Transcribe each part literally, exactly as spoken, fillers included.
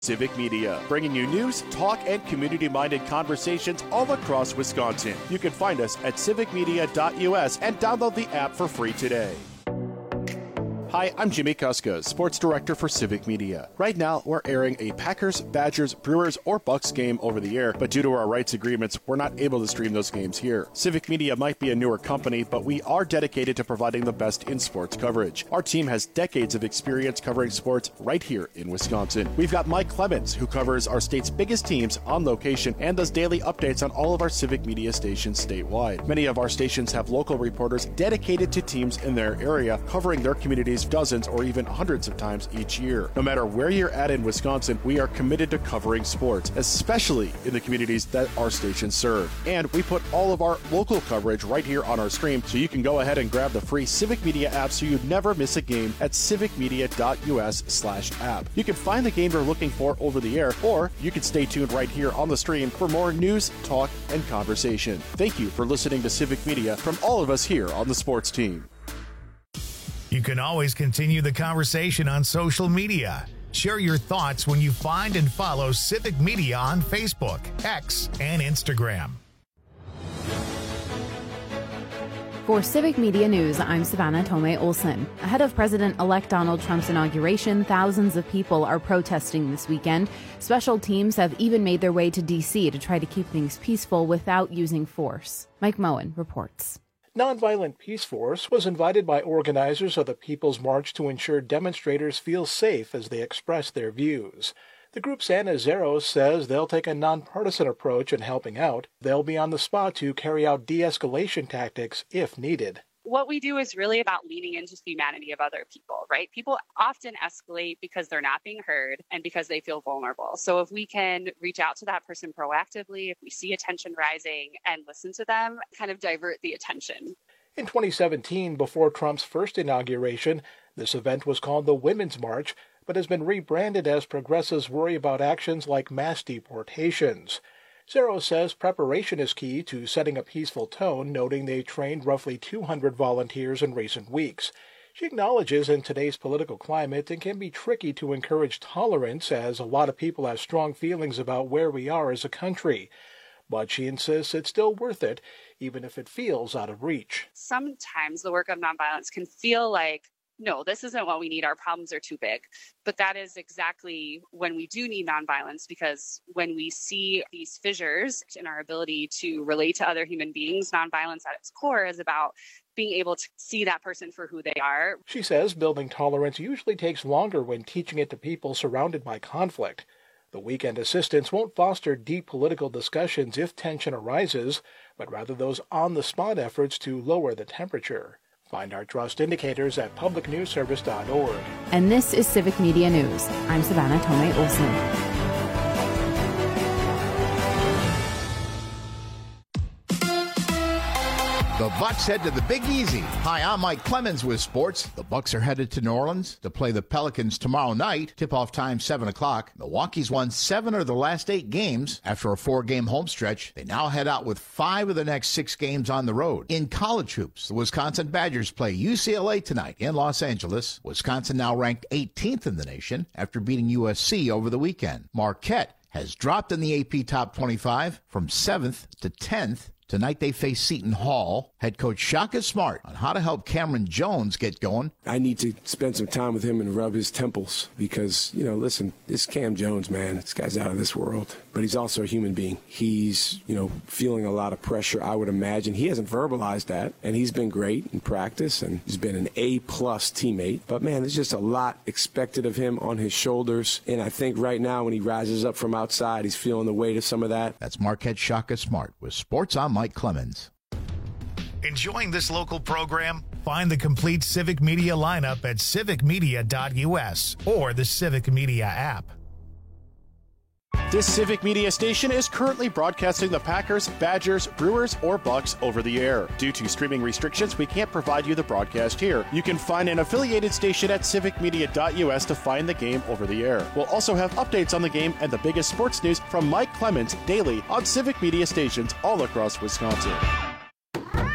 Civic Media, bringing you news, talk, and community-minded conversations all across Wisconsin. You can find us at civic media dot U S and download the app for free today. Hi, I'm Jimmy Kuska, Sports Director for Civic Media. Right now, we're airing a Packers, Badgers, Brewers, or Bucks game over the air, but due to our rights agreements, we're not able to stream those games here. Civic Media might be a newer company, but we are dedicated to providing the best in sports coverage. Our team has decades of experience covering sports right here in Wisconsin. We've got Mike Clemens, who covers our state's biggest teams on location and does daily updates on all of our Civic Media stations statewide. Many of our stations have local reporters dedicated to teams in their area, covering their communities dozens or even hundreds of times each year. No matter where you're at in Wisconsin, we are committed to covering sports, especially in the communities that our stations serve. And we put all of our local coverage right here on our stream, so you can go ahead and grab the free Civic Media app so you never miss a game at civic media dot U S slash app. You can find the game you're looking for over the air, or you can stay tuned right here on the stream for more news, talk, and conversation. Thank you for listening to Civic Media from all of us here on the sports team. You can always continue the conversation on social media. Share your thoughts when you find and follow Civic Media on Facebook, X, and Instagram. For Civic Media News, I'm Savannah Tomei-Olson. Ahead of President-elect Donald Trump's inauguration, thousands of people are protesting this weekend. Special teams have even made their way to D C to try to keep things peaceful without using force. Mike Moen reports. Nonviolent Peace Force was invited by organizers of the People's March to ensure demonstrators feel safe as they express their views. The group's Anna Zeros says they'll take a nonpartisan approach in helping out. They'll be on the spot to carry out de-escalation tactics if needed. What we do is really about leaning into the humanity of other people, right? People often escalate because they're not being heard and because they feel vulnerable. So if we can reach out to that person proactively, if we see a tension rising and listen to them, kind of divert the attention. In twenty seventeen, before Trump's first inauguration, this event was called the Women's March, but has been rebranded as progressives worry about actions like mass deportations. Zero says preparation is key to setting a peaceful tone, noting they trained roughly two hundred volunteers in recent weeks. She acknowledges in today's political climate it can be tricky to encourage tolerance, as a lot of people have strong feelings about where we are as a country. But she insists it's still worth it, even if it feels out of reach. Sometimes the work of nonviolence can feel like, no, this isn't what we need. Our problems are too big. But that is exactly when we do need nonviolence, because when we see these fissures in our ability to relate to other human beings, nonviolence at its core is about being able to see that person for who they are. She says building tolerance usually takes longer when teaching it to people surrounded by conflict. The weekend assistance won't foster deep political discussions if tension arises, but rather those on-the-spot efforts to lower the temperature. Find our trust indicators at public news service dot org. And this is Civic Media News. I'm Savannah Tomei-Olson. The Bucks head to the Big Easy. Hi, I'm Mike Clemens with sports. The Bucks are headed to New Orleans to play the Pelicans tomorrow night. Tip-off time, seven o'clock. Milwaukee's won seven of the last eight games after a four-game home stretch. They now head out with five of the next six games on the road. In college hoops, the Wisconsin Badgers play U C L A tonight in Los Angeles. Wisconsin now ranked eighteenth in the nation after beating U S C over the weekend. Marquette has dropped in the A P Top twenty-five from seventh to tenth. Tonight they face Seton Hall. Head coach Shaka Smart on how to help Cameron Jones get going. I need to spend some time with him and rub his temples because, you know, listen, this Cam Jones, man, this guy's out of this world. But he's also a human being. He's, you know, feeling a lot of pressure, I would imagine. He hasn't verbalized that, and he's been great in practice, and he's been an A-plus teammate. But, man, there's just a lot expected of him on his shoulders. And I think right now when he rises up from outside, he's feeling the weight of some of that. That's Marquette Shaka Smart with Sports on Mike Clemens. Enjoying this local program? Find the complete Civic Media lineup at civic media dot U S or the Civic Media app. This Civic Media station is currently broadcasting the Packers, Badgers, Brewers, or Bucks over the air. Due to streaming restrictions, we can't provide you the broadcast here. You can find an affiliated station at civic media dot U S to find the game over the air. We'll also have updates on the game and the biggest sports news from Mike Clemens daily on Civic Media stations all across Wisconsin.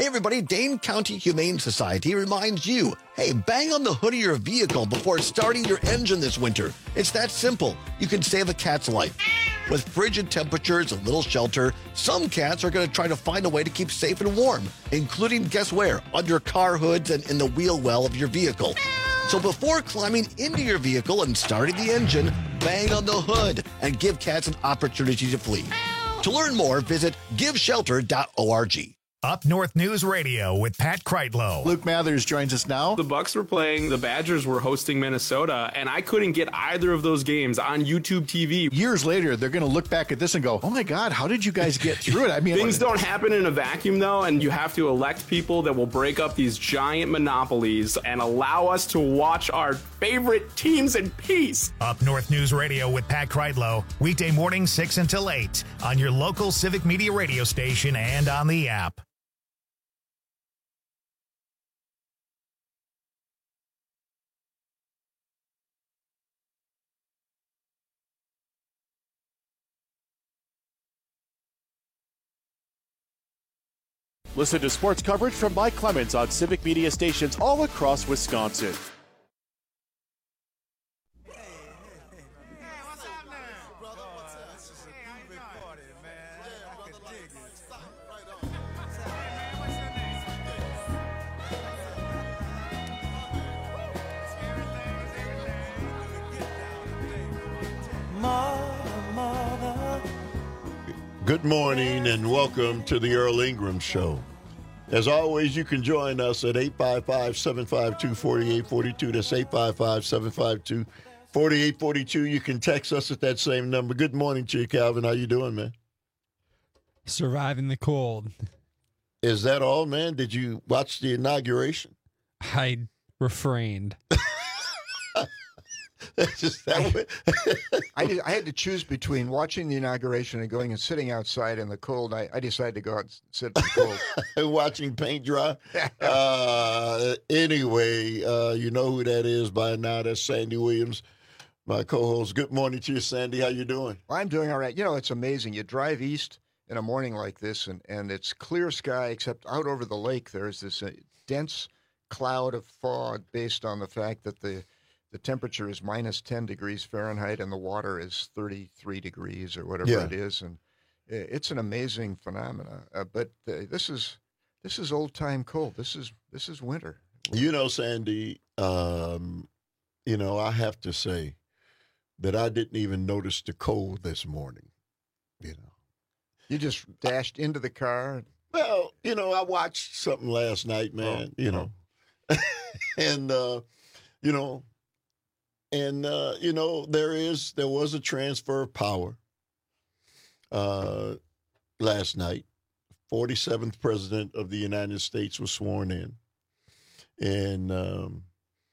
Hey everybody, Dane County Humane Society reminds you, hey, bang on the hood of your vehicle before starting your engine this winter. It's that simple. You can save a cat's life. With frigid temperatures and little shelter, some cats are going to try to find a way to keep safe and warm, including, guess where? Under car hoods and in the wheel well of your vehicle. So before climbing into your vehicle and starting the engine, bang on the hood and give cats an opportunity to flee. To learn more, visit give shelter dot org. Up North News Radio with Pat Kreitlow. Luke Mathers joins us now. The Bucks were playing, the Badgers were hosting Minnesota, and I couldn't get either of those games on YouTube T V. Years later, they're going to look back at this and go, oh my God, how did you guys get through it? I mean, things don't happen in a vacuum, though, and you have to elect people that will break up these giant monopolies and allow us to watch our favorite teams in peace. Up North News Radio with Pat Kreitlow, weekday morning six until eight on your local Civic Media radio station and on the app. Listen to sports coverage from Mike Clemens on Civic Media stations all across Wisconsin. Good morning and welcome to the Earl Ingram Show. As always, you can join us at eight five five, seven five two, four eight four two. That's eight five five, seven five two, four eight four two. You can text us at that same number. Good morning to you, Calvin. How you doing, man? Surviving the cold. Is that all, man? Did you watch the inauguration? I refrained. Just that way. I, did, I had to choose between watching the inauguration and going and sitting outside in the cold. I, I decided to go out and sit in the cold. Watching paint dry. uh, anyway, uh, you know who that is by now. That's Sandy Williams, my co-host. Good morning to you, Sandy. How you doing? Well, I'm doing all right. You know, it's amazing. You drive east in a morning like this, and, and it's clear sky, except out over the lake there's this uh, dense cloud of fog based on the fact that the The temperature is minus ten degrees Fahrenheit and the water is thirty-three degrees or whatever yeah. it is. And it's an amazing phenomena. Uh, but uh, this is this is old time cold. This is this is winter. You know, Sandy, um, you know, I have to say that I didn't even notice the cold this morning. You know, you just dashed into the car. Well, you know, I watched something last night, man, oh, you know, oh. and, uh, you know, And, uh, you know, there is, there was a transfer of power uh, last night. forty-seventh President of the United States was sworn in. And, um,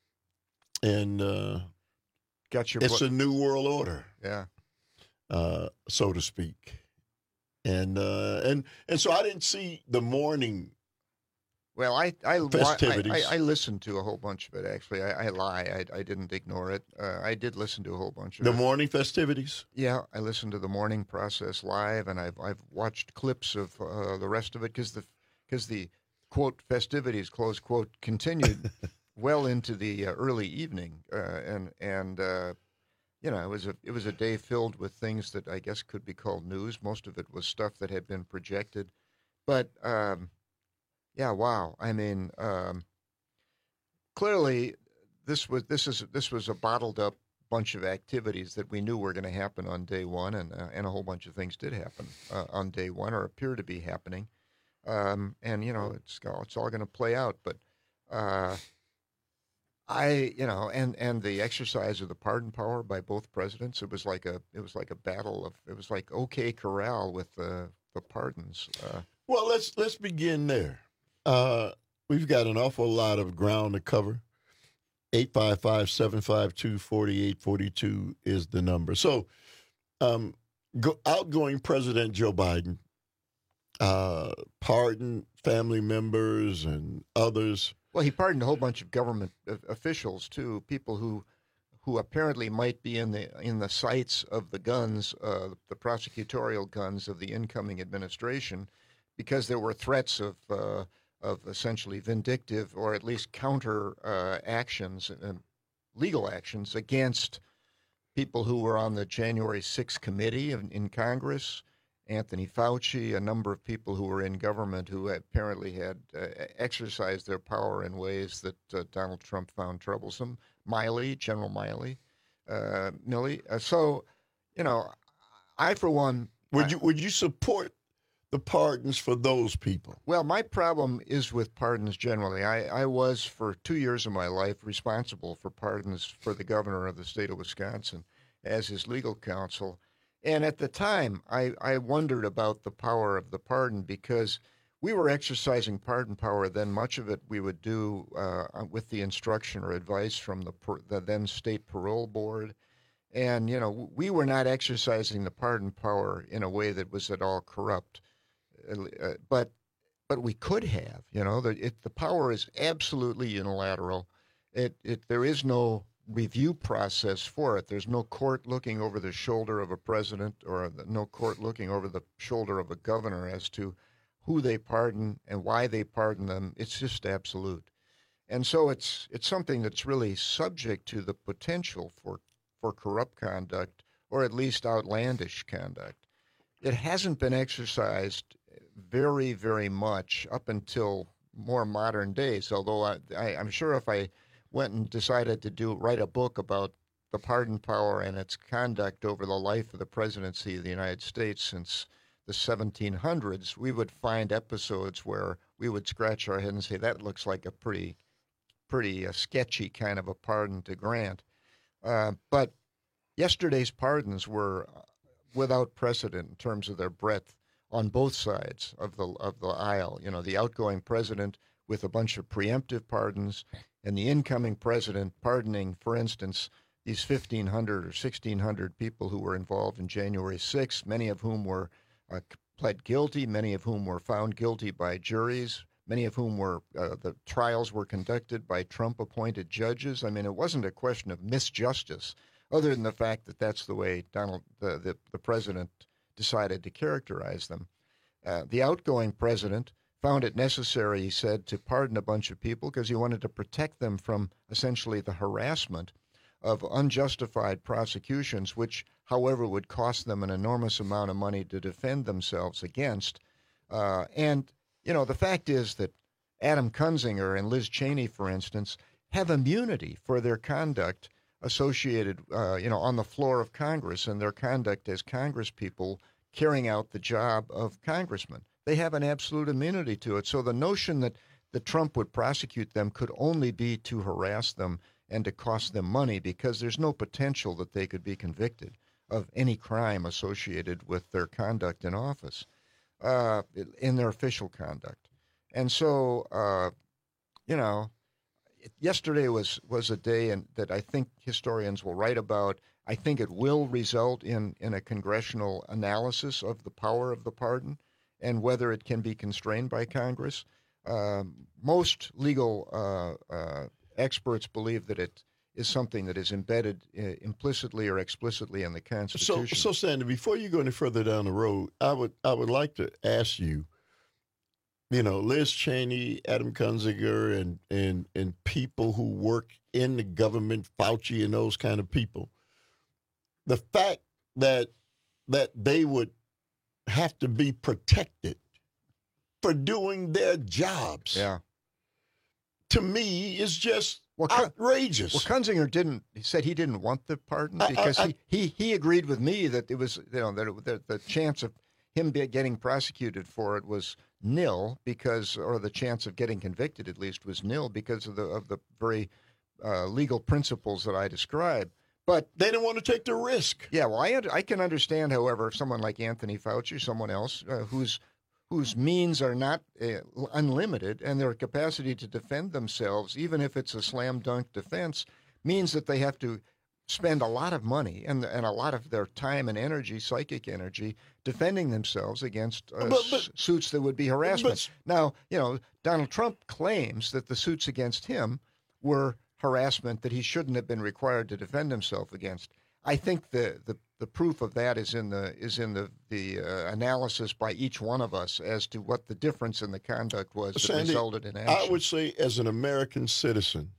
and uh, Got your it's book. a new world order. Yeah. Uh, so to speak. And, uh, and, and so I didn't see the morning Well, I I, festivities. I I listened to a whole bunch of it. Actually, I, I lie. I, I didn't ignore it. Uh, I did listen to a whole bunch of the it. The morning festivities. Yeah, I listened to the morning process live, and I've I've watched clips of uh, the rest of it because the because the quote festivities close quote continued well into the uh, early evening, uh, and and uh, you know it was a it was a day filled with things that I guess could be called news. Most of it was stuff that had been projected, but. Um, Yeah, wow. I mean, um, clearly, this was this is this was a bottled up bunch of activities that we knew were going to happen on day one, and uh, and a whole bunch of things did happen uh, on day one or appear to be happening, um, and you know it's it's all going to play out. But uh, I, you know, and, and the exercise of the pardon power by both presidents, it was like a it was like a battle of it was like OK Corral with the the pardons. Uh, well, let's let's begin there. Uh, we've got an awful lot of ground to cover. eight five five, seven five two, four eight four two is the number. So, um, go, outgoing President Joe Biden uh, pardoned family members and others. Well, he pardoned a whole bunch of government officials too, people who who apparently might be in the in the sights of the guns, uh, the prosecutorial guns of the incoming administration, because there were threats of. Uh, of essentially vindictive or at least counter uh, actions, uh, legal actions against people who were on the January sixth committee in, in Congress, Anthony Fauci, a number of people who were in government who apparently had uh, exercised their power in ways that uh, Donald Trump found troublesome. Milley, General Milley, uh, Milley. Uh, so, you know, I, for one... Would I, you would you support the pardons for those people? Well, my problem is with pardons generally. I, I was, for two years of my life, responsible for pardons for the governor of the state of Wisconsin as his legal counsel. And at the time, I, I wondered about the power of the pardon because we were exercising pardon power. Then much of it we would do uh, with the instruction or advice from the, the then state parole board. And, you know, we were not exercising the pardon power in a way that was at all corrupt. Uh, but but we could have, you know, the, it, the power is absolutely unilateral. It, it there is no review process for it. There's no court looking over the shoulder of a president or no court looking over the shoulder of a governor as to who they pardon and why they pardon them. It's just absolute. And so it's it's something that's really subject to the potential for, for corrupt conduct or at least outlandish conduct. It hasn't been exercised very, very much up until more modern days, although I, I, I'm sure if I went and decided to do write a book about the pardon power and its conduct over the life of the presidency of the United States since the seventeen hundreds, we would find episodes where we would scratch our head and say, that looks like a pretty, pretty uh, sketchy kind of a pardon to grant. Uh, but yesterday's pardons were without precedent in terms of their breadth on both sides of the of the aisle. You know, the outgoing president with a bunch of preemptive pardons and the incoming president pardoning, for instance, these fifteen hundred or sixteen hundred people who were involved in January sixth, many of whom were uh, pled guilty, many of whom were found guilty by juries, many of whom were, uh, the trials were conducted by Trump-appointed judges. I mean, it wasn't a question of misjustice, other than the fact that that's the way Donald, the, the, the president decided to characterize them. Uh, the outgoing president found it necessary, he said, to pardon a bunch of people because he wanted to protect them from essentially the harassment of unjustified prosecutions, which, however, would cost them an enormous amount of money to defend themselves against. Uh, and, you know, the fact is that Adam Kinzinger and Liz Cheney, for instance, have immunity for their conduct associated, uh, you know, on the floor of Congress and their conduct as congresspeople carrying out the job of congressmen. They have an absolute immunity to it. So the notion that, that Trump would prosecute them could only be to harass them and to cost them money because there's no potential that they could be convicted of any crime associated with their conduct in office, uh, in their official conduct. And so, uh, you know, yesterday was, was a day in, that I think historians will write about. I think it will result in, in a congressional analysis of the power of the pardon and whether it can be constrained by Congress. Um, most legal uh, uh, experts believe that it is something that is embedded uh, implicitly or explicitly in the Constitution. So, so Sandy, before you go any further down the road, I would I would like to ask you, you know, Liz Cheney, Adam Kinzinger, and and and people who work in the government, Fauci and those kind of people, the fact that that they would have to be protected for doing their jobs. Yeah. To me, is just well, outrageous. Well, Kinzinger didn't. He said he didn't want the pardon because I, I, he, he he agreed with me that it was, you know, that, it, that the chance of him be getting prosecuted for it was nil because, or the chance of getting convicted at least was nil because of the of the very uh, legal principles that I described. But they didn't want to take the risk. Yeah, well, I I can understand, however, if someone like Anthony Fauci, someone else uh, who's whose means are not uh, unlimited and their capacity to defend themselves, even if it's a slam dunk defense, means that they have to spend a lot of money and and a lot of their time and energy, psychic energy, defending themselves against uh, but, but, suits that would be harassment. But, now, you know, Donald Trump claims that the suits against him were harassment that he shouldn't have been required to defend himself against. I think the the the proof of that is in the is in the the uh, analysis by each one of us as to what the difference in the conduct was that Sandy, resulted in action. I would say, as an American citizen,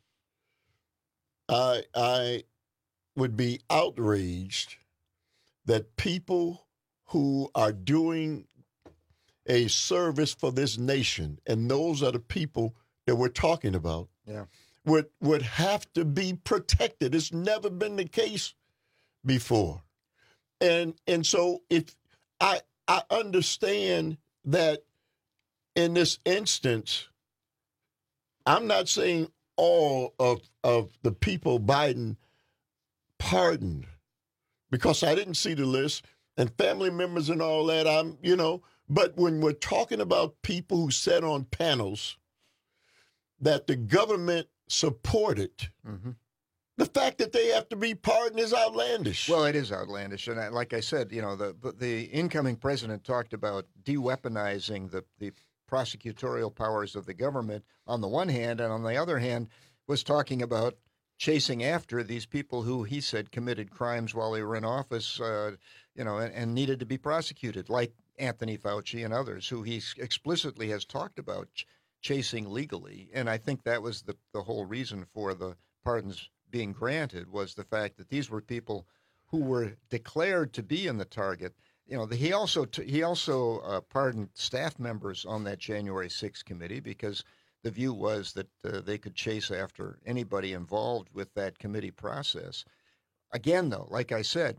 I I would be outraged that people who are doing a service for this nation, and those are the people that we're talking about, yeah. would would have to be protected. It's never been the case before. And and so if I I understand that in this instance, I'm not saying all of of the people Biden pardoned, because I didn't see the list, and family members and all that, I'm, you know, but when we're talking about people who sat on panels that the government supported, mm-hmm. the fact that they have to be pardoned is outlandish. Well, it is outlandish, and I, like I said, you know, the the incoming president talked about de-weaponizing the the prosecutorial powers of the government on the one hand, and on the other hand, was talking about chasing after these people who he said committed crimes while they were in office, uh, you know, and, and needed to be prosecuted, like Anthony Fauci and others, who he explicitly has talked about ch- chasing legally. And I think that was the the whole reason for the pardons being granted, was the fact that these were people who were declared to be in the target. You know, the, he also t- he also uh, pardoned staff members on that January sixth committee, because the view was that uh, they could chase after anybody involved with that committee process. Again, though, like I said,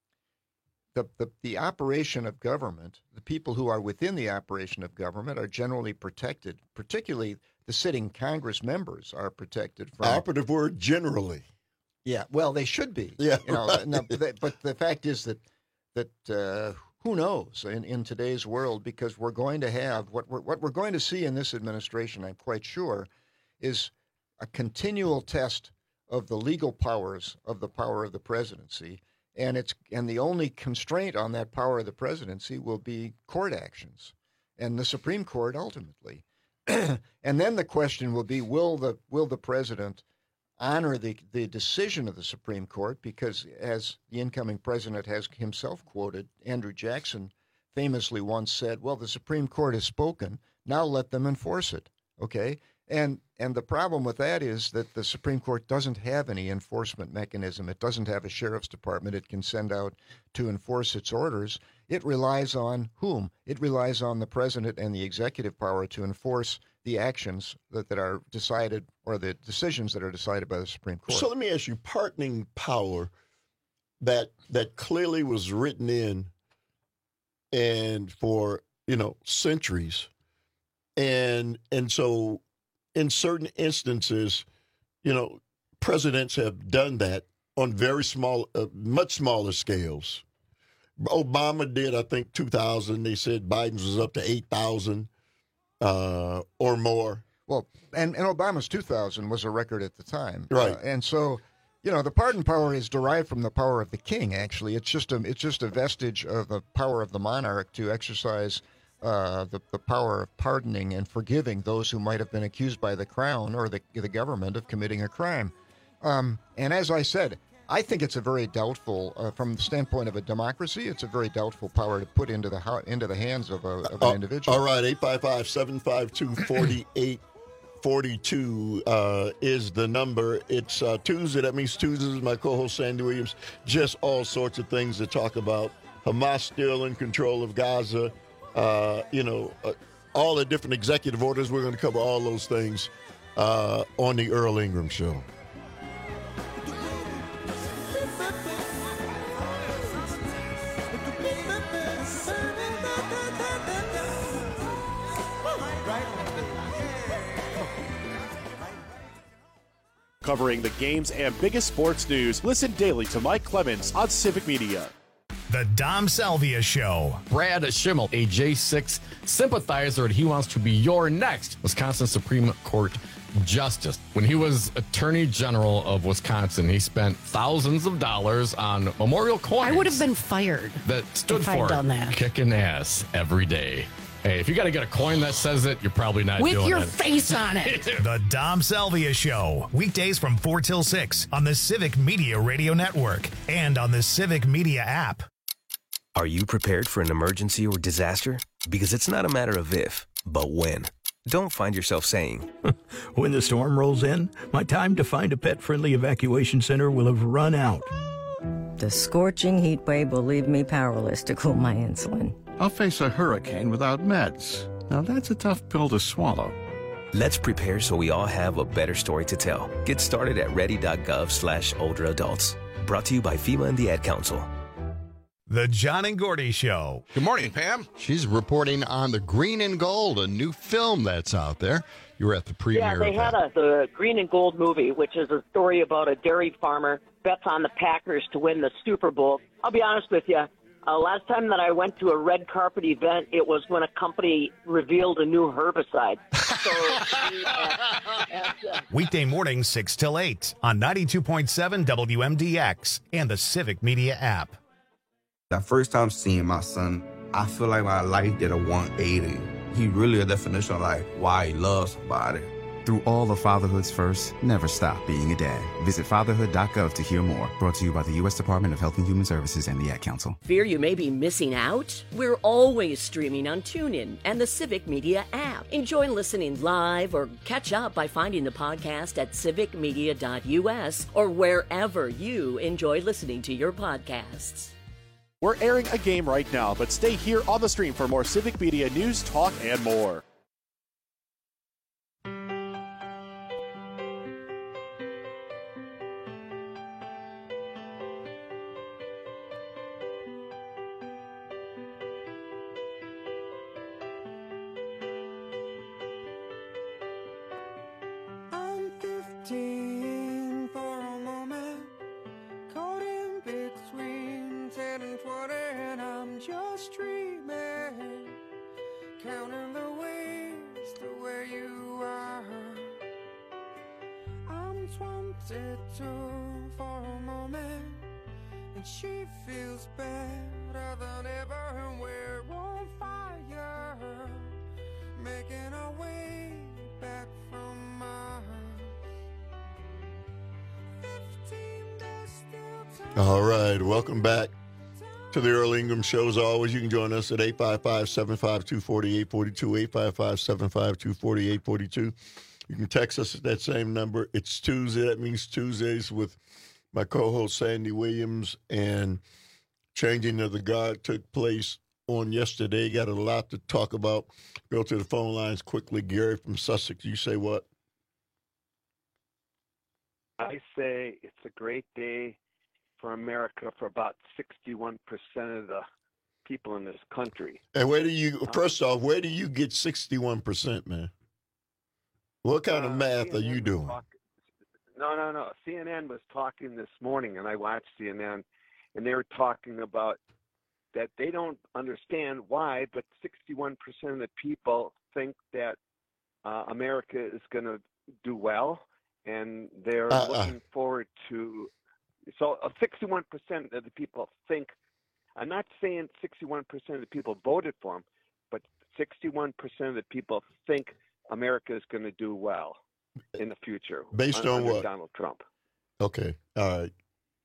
the, the the operation of government, the people who are within the operation of government are generally protected, particularly the sitting Congress members are protected from. Operative word, generally. Yeah, well, they should be. Yeah, you know, right. no, but, but the fact is that that uh, who knows in, in today's world, because we're going to have what we're what we're going to see in this administration, I'm quite sure, is a continual test of the legal powers of the power of the presidency, and it's and the only constraint on that power of the presidency will be court actions, and the Supreme Court ultimately. And then the question will be, will the will the president honor the, the decision of the Supreme Court? Because, as the incoming president has himself quoted, Andrew Jackson famously once said, well, the Supreme Court has spoken, now let them enforce it. Okay? And and the problem with that is that the Supreme Court doesn't have any enforcement mechanism. It doesn't have a sheriff's department it can send out to enforce its orders. It relies on whom? It relies on the president and the executive power to enforce the actions that, that are decided, or the decisions that are decided by the Supreme Court. So let me ask you, pardoning power that that clearly was written in and for, you know, centuries. And and so in certain instances, you know, presidents have done that on very small, uh, much smaller scales. Obama did, I think, two thousand. They said Biden's was up to eight thousand uh, or more. Well, and, and Obama's two thousand was a record at the time. Right. Uh, and so, you know, the pardon power is derived from the power of the king, actually. It's just a, it's just a vestige of the power of the monarch to exercise uh, the, the power of pardoning and forgiving those who might have been accused by the crown or the, the government of committing a crime. Um, and as I said, I think it's a very doubtful, uh, from the standpoint of a democracy, it's a very doubtful power to put into the ho- into the hands of, a, of an uh, individual. All right, eight five five, seven five two, four eight four two uh, is the number. It's uh, Tuesday. That means Tuesdays. My co-host Sandy Williams. Just all sorts of things to talk about. Hamas still in control of Gaza. Uh, you know, uh, all the different executive orders. We're going to cover all those things uh, on the Earl Ingram Show. Covering the games and biggest sports news, listen daily to Mike Clemens on Civic Media. The Dom Salvia Show. Brad Schimmel, a J six sympathizer, and he wants to be your next Wisconsin Supreme Court Justice. When he was Attorney General of Wisconsin, he spent thousands of dollars on memorial coins. I would have been fired that stood if for I'd done that. kicking ass every day. Hey, if you got to get a coin that says it, you're probably not With doing your it. face on it. The Dom Salvia Show, weekdays from four till six on the Civic Media Radio Network and on the Civic Media app. Are you prepared for an emergency or disaster? Because it's not a matter of if, but when. Don't find yourself saying, when the storm rolls in, my time to find a pet-friendly evacuation center will have run out. The scorching heat wave will leave me powerless to cool my insulin. I'll face a hurricane without meds. Now that's a tough pill to swallow. let's prepare so we all have a better story to tell. Get started at ready.gov slash older adults. Brought to you by FEMA and the Ad Council. The John and Gordy Show. Good morning, Pam. She's reporting on The Green and Gold, a new film that's out there. You were at the premiere. Yeah, they of had that. a, the Green and Gold movie, which is a story about a dairy farmer bets on the Packers to win the Super Bowl. I'll be honest with you. Uh, last time that I went to a red carpet event, it was when a company revealed a new herbicide. So, uh, and, uh, Weekday mornings, six till eight on ninety-two point seven W M D X and the Civic Media app. The first time seeing my son, I feel like my life did a one eighty. He really a definition of like why he loves somebody. Through all of fatherhood's first, never stop being a dad. Visit fatherhood dot gov to hear more. Brought to you by the U S Department of Health and Human Services and the Ad Council. Fear you may be missing out? We're always streaming on TuneIn and the Civic Media app. Enjoy listening live or catch up by finding the podcast at civic media dot U S or wherever you enjoy listening to your podcasts. We're airing a game right now, but stay here on the stream for more Civic Media news, talk, and more. I'm fifteen for a moment, caught in between ten and twenty, and I'm just dreaming, counting the ways to where you are. I'm twenty-two for a moment, and she feels better than ever, and we're on fire, making our way back from Mars. All right, welcome back to the Earl Ingram Show. As always, you can join us at eight five five, seven five two, four eight four two, eight five five, seven five two, four eight four two. You can text us at that same number. It's Tuesday. That means Tuesdays with my co-host Sandy Williams, and changing of the guard took place on yesterday. Got a lot to talk about. Go to the phone lines quickly. Gary from Sussex, you say what? I say it's a great day for America for about sixty-one percent of the people in this country. And where do you, first off, where do you get sixty-one percent, man? What kind of Uh, math C N N are you was doing? talk- no, no, no. C N N was talking this morning, and I watched C N N, and they were talking about that they don't understand why, but sixty-one percent of the people think that uh, America is going to do well, and they're Uh-uh. looking forward to. So, uh, sixty-one percent of the people think. I'm not saying sixty-one percent of the people voted for him, but sixty-one percent of the people think America is going to do well in the future. Based un- on under what? Donald Trump. Okay, all right.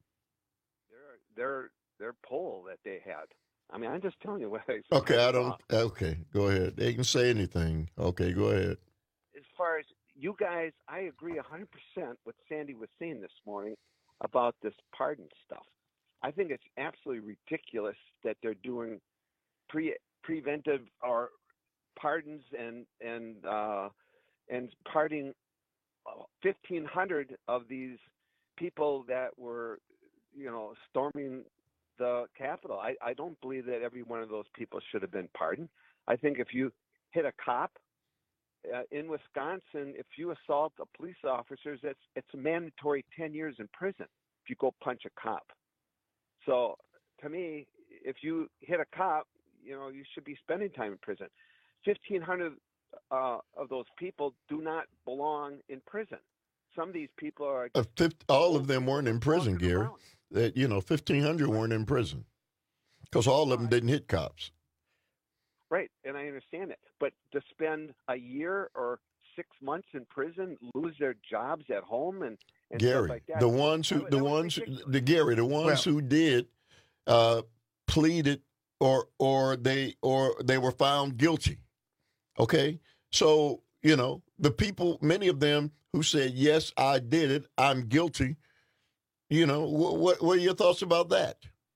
Their their poll that they had. I mean, I'm just telling you what I saw. Okay, I don't, okay, go ahead. They can say anything. Okay, go ahead. As far as you guys, I agree one hundred percent what Sandy was saying this morning about this pardon stuff. I think it's absolutely ridiculous that they're doing pre preventive or pardons and and uh, and pardoning fifteen hundred of these people that were, you know, storming the Capitol. I, I don't believe that every one of those people should have been pardoned. I think if you hit a cop uh, in Wisconsin, if you assault a police officer, that's it's a mandatory ten years in prison if you go punch a cop. So to me, if you hit a cop, you know, you should be spending time in prison. fifteen hundred uh, of those people do not belong in prison. Some of these people are Uh, fifty, all of them weren't in prison, Gary. That, you know, fifteen hundred weren't in prison because all of them didn't hit cops. Right, and I understand it. But to spend a year or six months in prison, lose their jobs at home, and, and Gary, stuff like that. the ones who, that, the that ones, the Gary, the ones Well- who did, uh, pleaded or or they or they were found guilty. Okay, so you know the people, many of them who said yes, I did it, I'm guilty. You know, what what, what are your thoughts about that?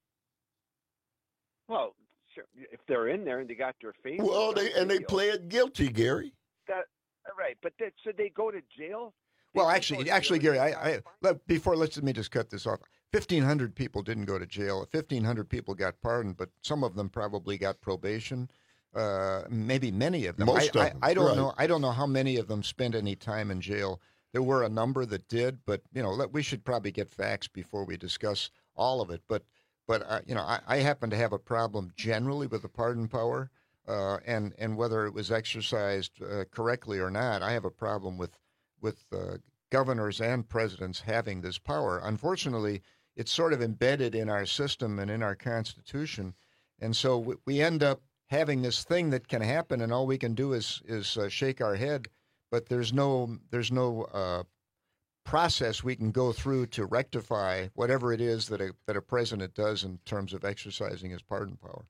Well, sure, if they're in there and they got their face. Well, they and they pled guilty, Gary. That, right, but that, should they go to jail? Well, actually, actually, Gary, I, I let, before let's let me just cut this off. Fifteen hundred people didn't go to jail. Fifteen hundred people got pardoned, but some of them probably got probation. Uh, maybe many of them. Most I, of I, them, I don't right. know. I don't know how many of them spent any time in jail. There were a number that did, but you know, let, we should probably get facts before we discuss all of it. But but uh, you know, I, I happen to have a problem generally with the pardon power, uh, and and whether it was exercised uh, correctly or not. I have a problem with with uh, governors and presidents having this power. Unfortunately, it's sort of embedded in our system and in our Constitution, and so we, we end up having this thing that can happen, and all we can do is is uh, shake our head. But there's no there's no uh, process we can go through to rectify whatever it is that a that a president does in terms of exercising his pardon power.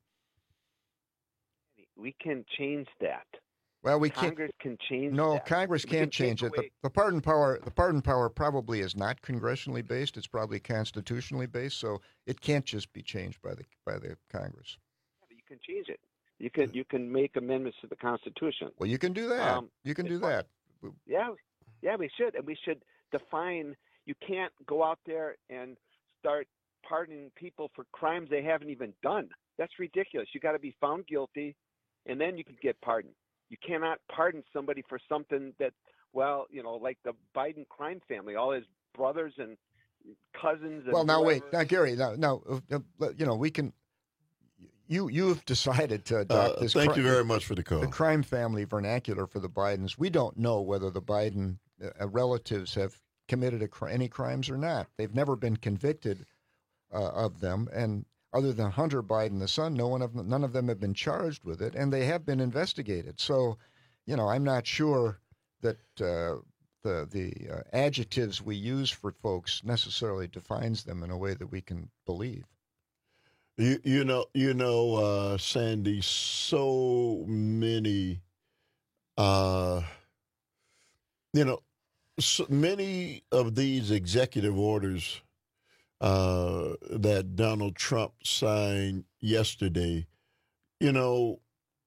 We can change that. Well, we can't. Congress can change. No, that. Congress We can't can take change it. The, away- the pardon power, the pardon power, probably is not congressionally based. It's probably constitutionally based, so it can't just be changed by the by the Congress. You can change it. You can you can make amendments to the Constitution. Well, you can do that. Um, you can do that. Yeah, yeah, we should, and we should define. You can't go out there and start pardoning people for crimes they haven't even done. That's ridiculous. You got to be found guilty, and then you can get pardoned. You cannot pardon somebody for something that, well, you know, like the Biden crime family, all his brothers and cousins. And Well, now whoever. wait, now Gary, now, now uh, uh, you know we can. You you've decided to adopt Uh, this. thank cri- you very much for the call. The crime family vernacular for the Bidens. We don't know whether the Biden uh, relatives have committed a, cr- any crimes or not. They've never been convicted uh, of them, and other than Hunter Biden, the son, no one of them, none of them have been charged with it, and they have been investigated. So, you know, I'm not sure that uh, the the uh, adjectives we use for folks necessarily defines them in a way that we can believe. You you know you know uh, Sandy, so many, uh, you know, so many of these executive orders uh, that Donald Trump signed yesterday, you know,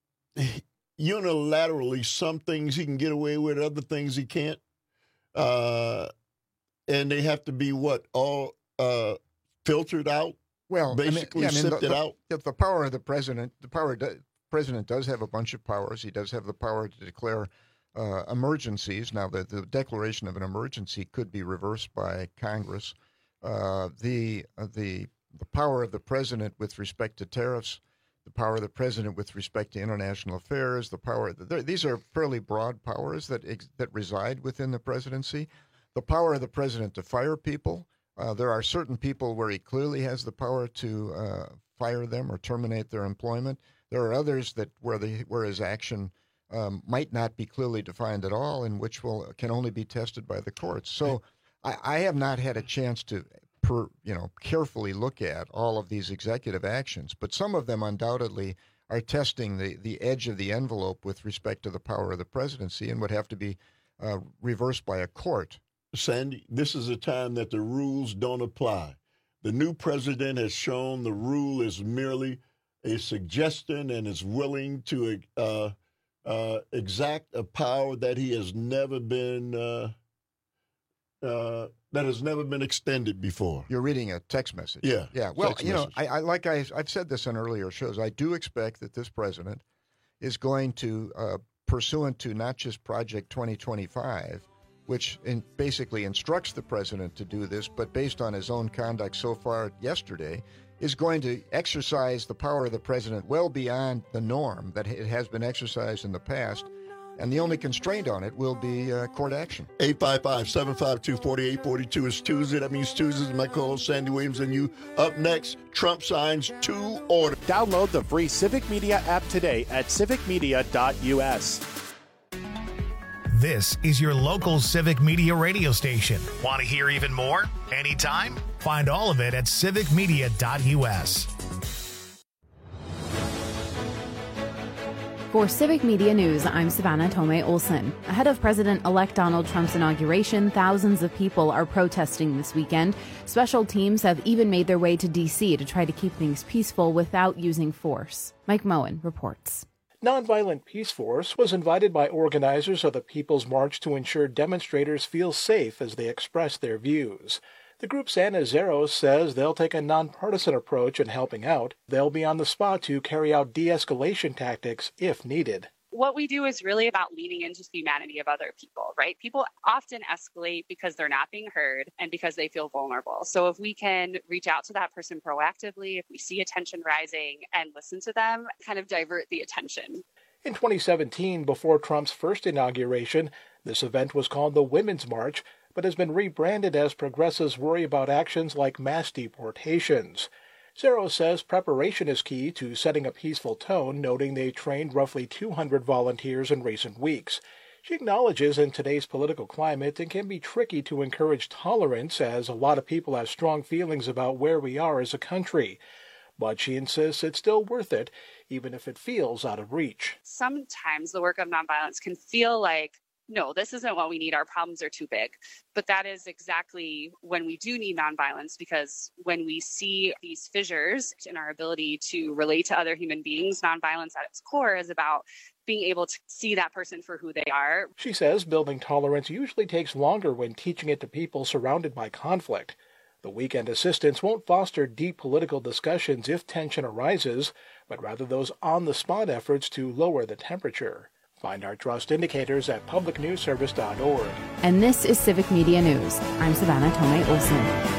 unilaterally, some things he can get away with, other things he can't, uh, and they have to be what all uh, filtered out. Well, basically I mean, yeah, I mean, sifted the, out. The, the power of the president, the power do, president does have a bunch of powers. He does have the power to declare uh, emergencies. Now, the, the declaration of an emergency could be reversed by Congress. Uh, the uh, the the power of the president with respect to tariffs, the power of the president with respect to international affairs, the power. These are fairly broad powers that ex, that reside within the presidency. The power of the president to fire people. Uh, there are certain people where he clearly has the power to uh, fire them or terminate their employment. There are others that where the where his action um, might not be clearly defined at all, and which will can only be tested by the courts. So I, I have not had a chance to, per, you know, carefully look at all of these executive actions, but some of them undoubtedly are testing the the edge of the envelope with respect to the power of the presidency, and would have to be uh, reversed by a court. Sandy, this is a time that the rules don't apply. The new president has shown the rule is merely a suggestion and is willing to uh, uh, exact a power that he has never been uh, uh, that has never been extended before. You're reading a text message. Yeah, yeah. Well, text you know, message. I, I like I, I've said this on earlier shows. I do expect that this president is going to, uh, pursuant to not just Project twenty twenty-five. Which in basically instructs the president to do this, but based on his own conduct so far yesterday, is going to exercise the power of the president well beyond the norm that it has been exercised in the past and the only constraint on it will be uh, court action. eight five five, seven five two, four eight four two is Tuesday. That means Tuesdays. My co-host Sandy Williams and you. Up next, Trump signs two orders. Download the free Civic Media app today at civic media dot u s. This is your local Civic Media radio station. Want to hear even more? Anytime? Find all of it at civic media dot u s. For Civic Media News, I'm Savannah Tomei Olson. Ahead of President-elect Donald Trump's inauguration, thousands of people are protesting this weekend. Special teams have even made their way to D C to try to keep things peaceful without using force. Mike Moen reports. Nonviolent Peace Force was invited by organizers of the People's March to ensure demonstrators feel safe as they express their views. The group's Anna Zeros says they'll take a nonpartisan approach in helping out. They'll be on the spot to carry out de-escalation tactics if needed. What we do is really about leaning into the humanity of other people, right? People often escalate because they're not being heard and because they feel vulnerable. So if we can reach out to that person proactively, if we see attention rising and listen to them, kind of divert the attention. In twenty seventeen, before Trump's first inauguration, this event was called the Women's March, but has been rebranded as progressives worry about actions like mass deportations. Zero says preparation is key to setting a peaceful tone, noting they trained roughly two hundred volunteers in recent weeks. She acknowledges in today's political climate it can be tricky to encourage tolerance, as a lot of people have strong feelings about where we are as a country. But she insists it's still worth it, even if it feels out of reach. Sometimes the work of nonviolence can feel like, no, this isn't what we need. Our problems are too big. But that is exactly when we do need nonviolence, because when we see these fissures in our ability to relate to other human beings, nonviolence at its core is about being able to see that person for who they are. She says building tolerance usually takes longer when teaching it to people surrounded by conflict. The weekend assistance won't foster deep political discussions if tension arises, but rather those on-the-spot efforts to lower the temperature. Find our trust indicators at public news service dot org. And this is Civic Media News. I'm Savannah Tomei Olson.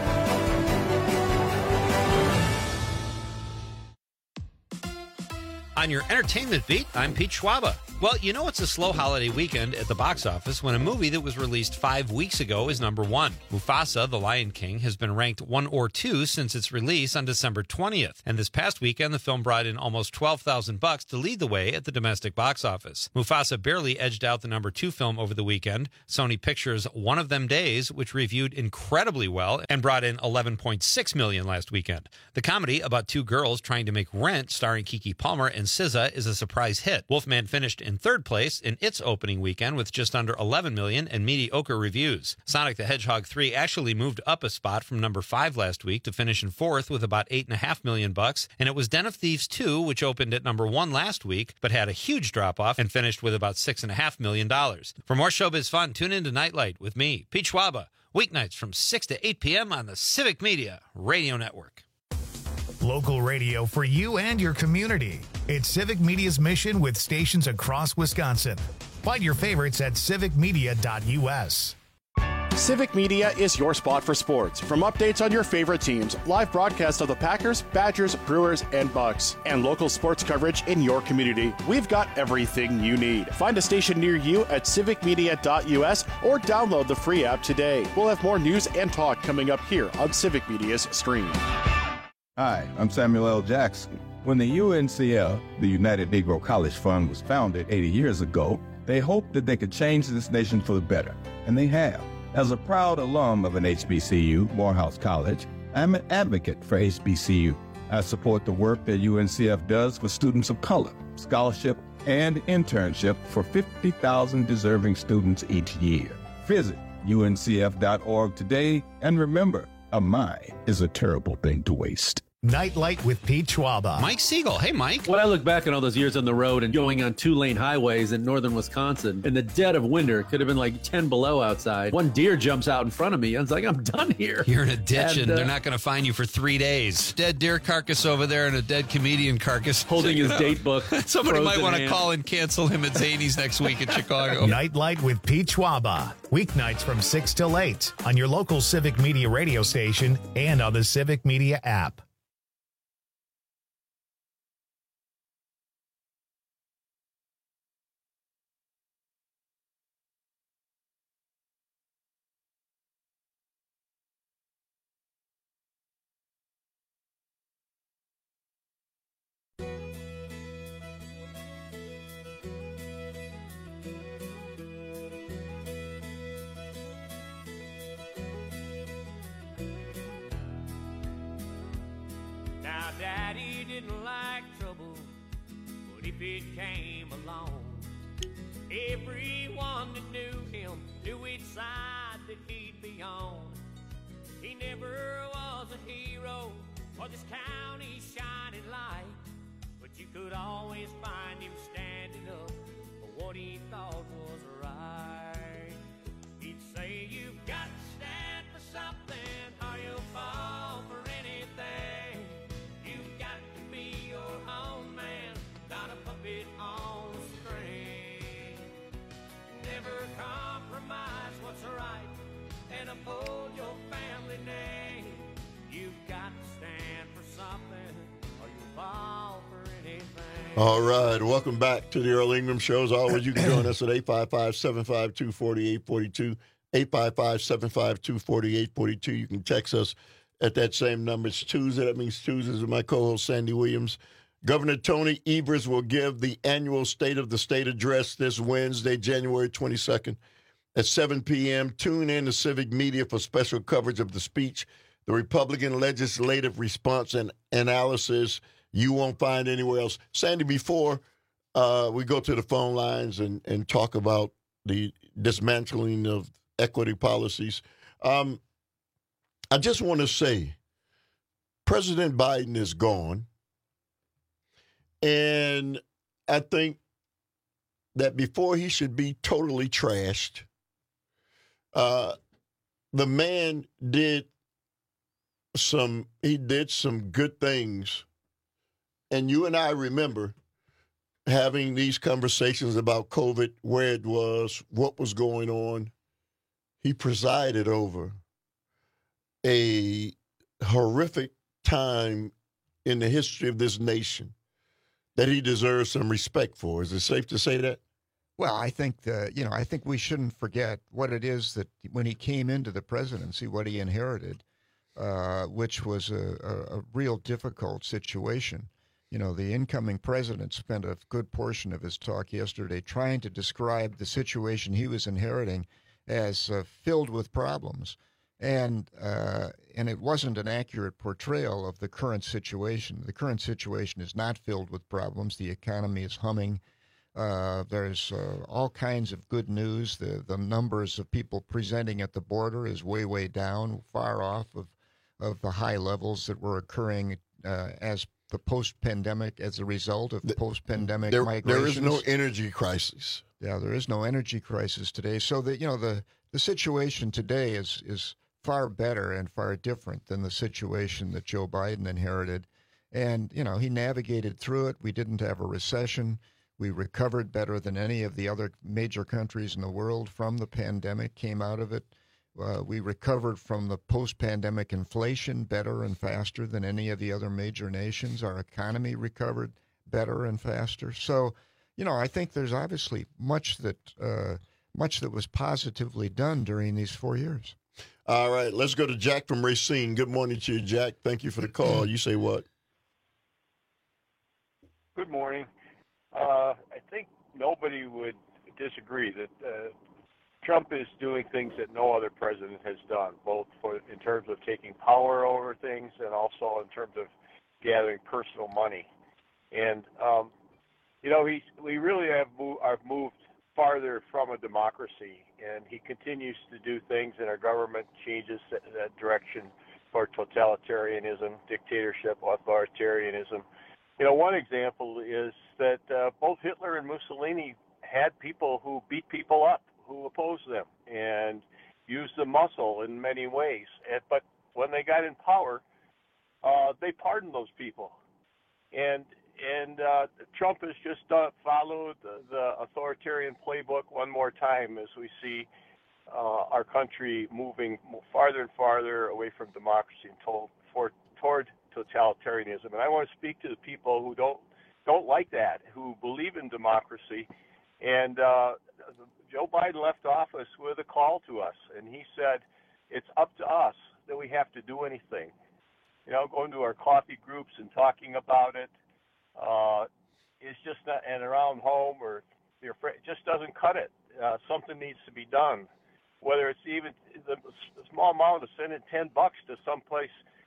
On your entertainment beat, I'm Pete Schwaba. Well, you know it's a slow holiday weekend at the box office when a movie that was released five weeks ago is number one. Mufasa, The Lion King, has been ranked one or two since its release on December twentieth. And this past weekend, the film brought in almost twelve thousand bucks to lead the way at the domestic box office. Mufasa barely edged out the number two film over the weekend, Sony Pictures' One of Them Days, which reviewed incredibly well and brought in eleven point six million dollars last weekend. The comedy about two girls trying to make rent, starring Keke Palmer and S Z A, is a surprise hit. Wolfman finished in third place in its opening weekend with just under eleven million dollars and mediocre reviews. Sonic the Hedgehog three actually moved up a spot from number five last week to finish in fourth with about eight point five million dollars bucks, and it was Den of Thieves two, which opened at number one last week, but had a huge drop-off and finished with about six point five million dollars. For more showbiz fun, tune in to Nightlight with me, Pete Schwaba, weeknights from six to eight p.m. on the Civic Media Radio Network. Local radio for you and your community. It's Civic Media's mission with stations across Wisconsin. Find your favorites at civic media dot u s. Civic Media is your spot for sports. From updates on your favorite teams, live broadcasts of the Packers, Badgers, Brewers, and Bucks, and local sports coverage in your community, we've got everything you need. Find a station near you at civic media dot u s or download the free app today. We'll have more news and talk coming up here on Civic Media's stream. Hi, I'm Samuel L. Jackson. When the U N C F, the United Negro College Fund, was founded eighty years ago, they hoped that they could change this nation for the better, and they have. As a proud alum of an H B C U, Morehouse College, I'm an advocate for H B C U. I support the work that U N C F does for students of color, scholarship, and internship for fifty thousand deserving students each year. Visit U N C F dot org today, and remember, a mind is a terrible thing to waste. Nightlight with Pete Schwaba. Mike Siegel. Hey, Mike. When I look back on all those years on the road and going on two-lane highways in northern Wisconsin, in the dead of winter, it could have been like ten below outside. One deer jumps out in front of me. I was like, I'm done here. You're in a ditch, and, and uh, they're not going to find you for three days. Dead deer carcass over there and a dead comedian carcass. Holding his date book. Somebody might want to call and cancel him at Zany's next week in Chicago. Nightlight with Pete Schwaba. Weeknights from six till eight on your local Civic Media radio station and on the Civic Media app. daddy didn't like trouble, but if it came along, everyone that knew him knew which side that he'd be on. He never was a hero or this county's shining light, but you could always find him standing up for what he thought was right. He'd say, you've got to stand for something or you'll fall for anything. You've got to be your own man, not a puppet on a string. Never compromise what's right and uphold your family name. You've got to stand for something or you'll fall for anything. All right, welcome back to the Earl Ingram Show. As always, you can join us at eight five five, seven five two, four eight four two, eight five five, seven five two, four eight four two. You can text us at that same number. It's Tuesday. That means Tuesdays with my co-host, Sandy Williams. Governor Tony Evers will give the annual State of the State address this Wednesday, January twenty-second at seven p.m. Tune in to Civic Media for special coverage of the speech, the Republican legislative response and analysis you won't find anywhere else. Sandy, before uh, we go to the phone lines and, and talk about the dismantling of equity policies, um, I just want to say President Biden is gone. And I think that before he should be totally trashed, uh, the man did some, he did some good things. And you and I remember having these conversations about COVID, where it was, what was going on. He presided over a horrific time in the history of this nation that he deserves some respect for. Is it safe to say that? Well, I think the, you know, I think we shouldn't forget what it is that when he came into the presidency, what he inherited, uh, which was a, a, a real difficult situation. You know, the incoming president spent a good portion of his talk yesterday trying to describe the situation he was inheriting as uh, filled with problems. And uh, and it wasn't an accurate portrayal of the current situation. The current situation is not filled with problems. The economy is humming. Uh, there's uh, all kinds of good news. The the numbers of people presenting at the border is way, way down, far off of, of the high levels that were occurring uh, as the post-pandemic, as a result of the post-pandemic there, migrations. There is no energy crisis. Yeah, there is no energy crisis today. So the you know the the situation today is is far better and far different than the situation that Joe Biden inherited. And, you know, he navigated through it. We didn't have a recession. We recovered better than any of the other major countries in the world from the pandemic, came out of it. Uh, we recovered from the post-pandemic inflation better and faster than any of the other major nations. Our economy recovered better and faster. So, you know, I think there's obviously much that uh, much that was positively done during these four years. All right, let's go to Jack from Racine. Good morning to you, Jack. Thank you for the call. You say what? Good morning. Uh, I think nobody would disagree that uh, Trump is doing things that no other president has done, both for in terms of taking power over things and also in terms of gathering personal money. And um, you know, he we really have moved, have moved farther from a democracy, and he continues to do things, and our government changes that, that direction for totalitarianism, dictatorship, authoritarianism. You know, one example is that uh, both Hitler and Mussolini had people who beat people up, who opposed them, and used the muscle in many ways. And, but when they got in power, uh, they pardoned those people. And And uh, Trump has just uh, followed the, the authoritarian playbook one more time as we see uh, our country moving farther and farther away from democracy and told, for, toward totalitarianism. And I want to speak to the people who don't don't like that, who believe in democracy. And uh, Joe Biden left office with a call to us, and he said, it's up to us that we have to do anything. You know, going to our coffee groups and talking about it, Uh, it's just not, and around home or your friend, it just doesn't cut it. Uh, something needs to be done. Whether it's even the, the small amount of sending ten bucks to someplace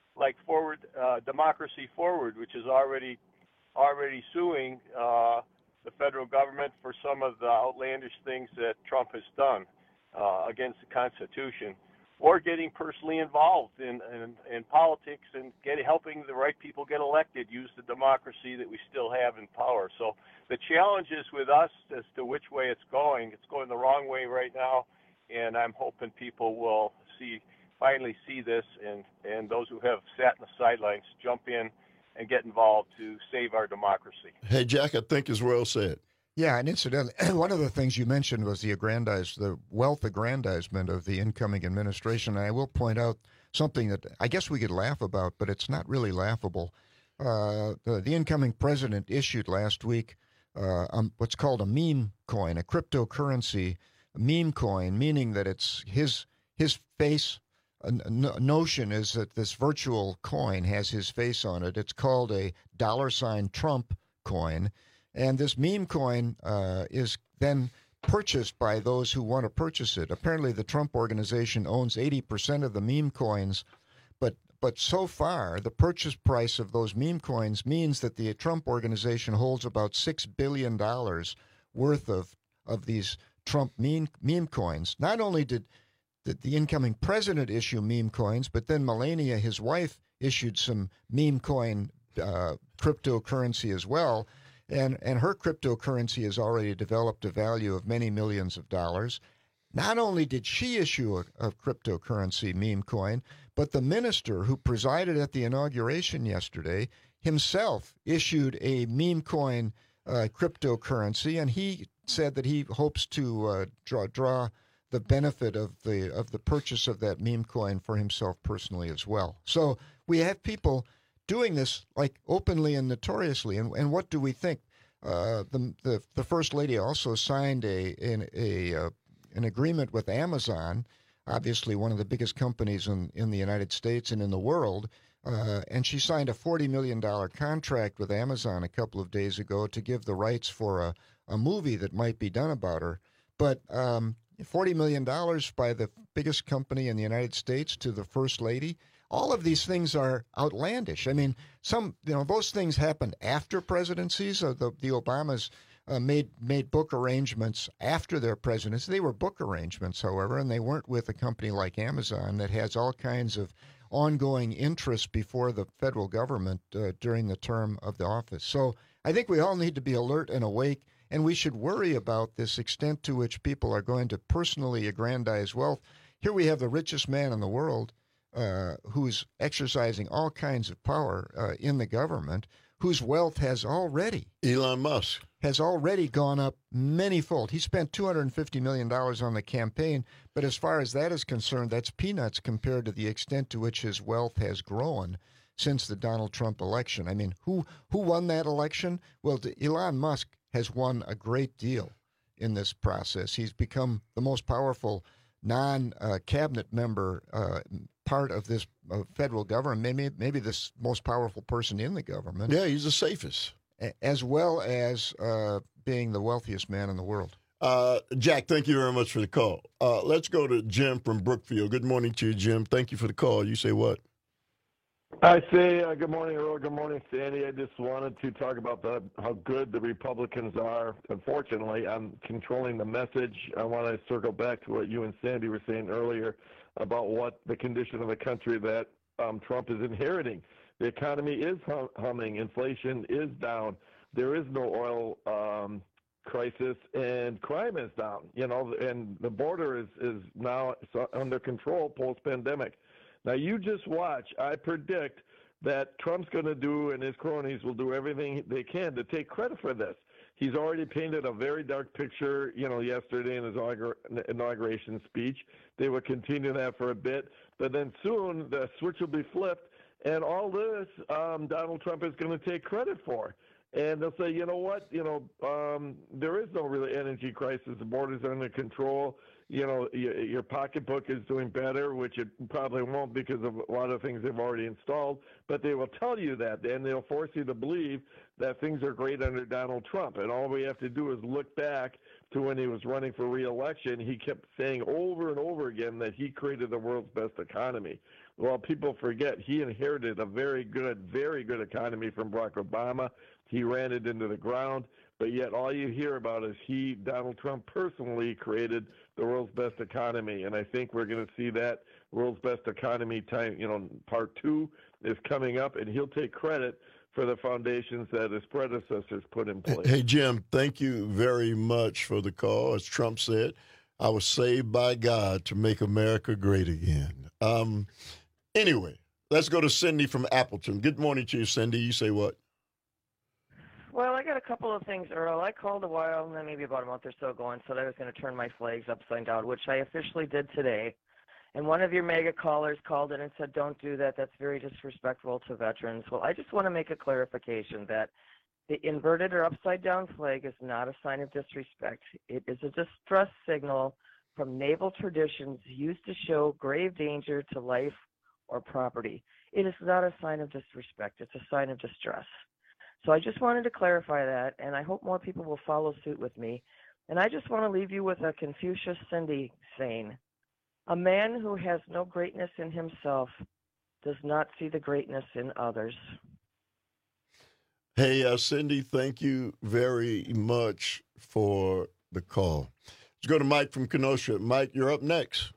like Forward uh, Democracy Forward, which is already already suing uh, the federal government for some of the outlandish things that Trump has done uh, against the Constitution, or getting personally involved in, in, in politics and get, helping the right people get elected, use the democracy that we still have in power. So the challenge is with us as to which way it's going. It's going the wrong way right now, and I'm hoping people will see, finally see this, and, and those who have sat in the sidelines jump in and get involved to save our democracy. Hey, Jack, I think is well said. Yeah, and incidentally, one of the things you mentioned was the aggrandize, the wealth aggrandizement of the incoming administration. And I will point out something that I guess we could laugh about, but it's not really laughable. Uh, the, the incoming president issued last week uh, um, what's called a meme coin, a cryptocurrency meme coin, meaning that it's his his face. A notion is that this virtual coin has his face on it. It's called a dollar sign Trump coin. And this meme coin uh, is then purchased by those who want to purchase it. Apparently, the Trump organization owns eighty percent of the meme coins, but but so far, the purchase price of those meme coins means that the Trump organization holds about six billion dollars worth of, of these Trump meme, meme coins. Not only did, did the incoming president issue meme coins, but then Melania, his wife, issued some meme coin uh, cryptocurrency as well. And, and her cryptocurrency has already developed a value of many millions of dollars. Not only did she issue a, a cryptocurrency meme coin, but the minister who presided at the inauguration yesterday himself issued a meme coin uh, cryptocurrency, and he said that he hopes to uh, draw draw the benefit of the of the purchase of that meme coin for himself personally as well. So we have people doing this like openly and notoriously, and and what do we think? Uh, the the the first lady also signed a an a uh, an agreement with Amazon, obviously one of the biggest companies in in the United States and in the world, uh, and she signed a forty million dollar contract with Amazon a couple of days ago to give the rights for a a movie that might be done about her. But um, forty million dollars by the biggest company in the United States to the first lady. All of these things are outlandish. I mean, some, you know, those things happened after presidencies. Uh, the, the Obamas uh, made made book arrangements after their presidency. They were book arrangements, however, and they weren't with a company like Amazon that has all kinds of ongoing interests before the federal government uh, during the term of the office. So I think we all need to be alert and awake, and we should worry about this extent to which people are going to personally aggrandize wealth. Here we have the richest man in the world, Uh, who's exercising all kinds of power uh, in the government, whose wealth has already Elon Musk has already gone up many-fold. He spent two hundred fifty million dollars on the campaign, but as far as that is concerned, that's peanuts compared to the extent to which his wealth has grown since the Donald Trump election. I mean, who who won that election? Well, Elon Musk has won a great deal in this process. He's become the most powerful non-cabinet uh, member uh, part of this uh, federal government, maybe maybe the most powerful person in the government. Yeah, he's the safest. As well as uh, being the wealthiest man in the world. Uh, Jack, thank you very much for the call. Uh, let's go to Jim from Brookfield. Good morning to you, Jim. Thank you for the call. You say what? I say uh, good morning, Earl. Good morning, Sandy. I just wanted to talk about the, how good the Republicans are, unfortunately, on controlling the message. I want to circle back to what you and Sandy were saying earlier about what the condition of the country that um, Trump is inheriting. The economy is hum- humming. Inflation is down. There is no oil um, crisis, and crime is down. You know, and the border is, is now under control post-pandemic. Now, you just watch. I predict that Trump's going to do, and his cronies will do everything they can to take credit for this. He's already painted a very dark picture, you know, yesterday in his inauguration speech. They will continue that for a bit. But then soon the switch will be flipped, and all this um, Donald Trump is going to take credit for. And they'll say, you know what, you know, um, there is no really energy crisis. The borders are under control. You know, your, your pocketbook is doing better, which it probably won't because of a lot of things they've already installed. But they will tell you that, and they'll force you to believe that things are great under Donald Trump. And all we have to do is look back to when he was running for re-election. He kept saying over and over again that he created the world's best economy. Well, people forget he inherited a very good, very good economy from Barack Obama. He ran it into the ground, but yet all you hear about is he, Donald Trump, personally created the world's best economy, and I think we're going to see that world's best economy time. You know, part two is coming up, and he'll take credit for the foundations that his predecessors put in place. Hey, Jim, thank you very much for the call. As Trump said, I was saved by God to make America great again. Um, anyway, let's go to Cindy from Appleton. Good morning to you, Cindy. You say what? Well, I got a couple of things, Earl. I called a while, maybe about a month or so ago, and said I was going to turn my flags upside down, which I officially did today. And one of your mega callers called in and said, don't do that. That's very disrespectful to veterans. Well, I just want to make a clarification that the inverted or upside down flag is not a sign of disrespect. It is a distress signal from naval traditions used to show grave danger to life or property. It is not a sign of disrespect. It's a sign of distress. So I just wanted to clarify that, and I hope more people will follow suit with me. And I just want to leave you with a Confucius Cindy saying, a man who has no greatness in himself does not see the greatness in others. Hey, uh, Cindy, thank you very much for the call. Let's go to Mike from Kenosha. Mike, you're up next.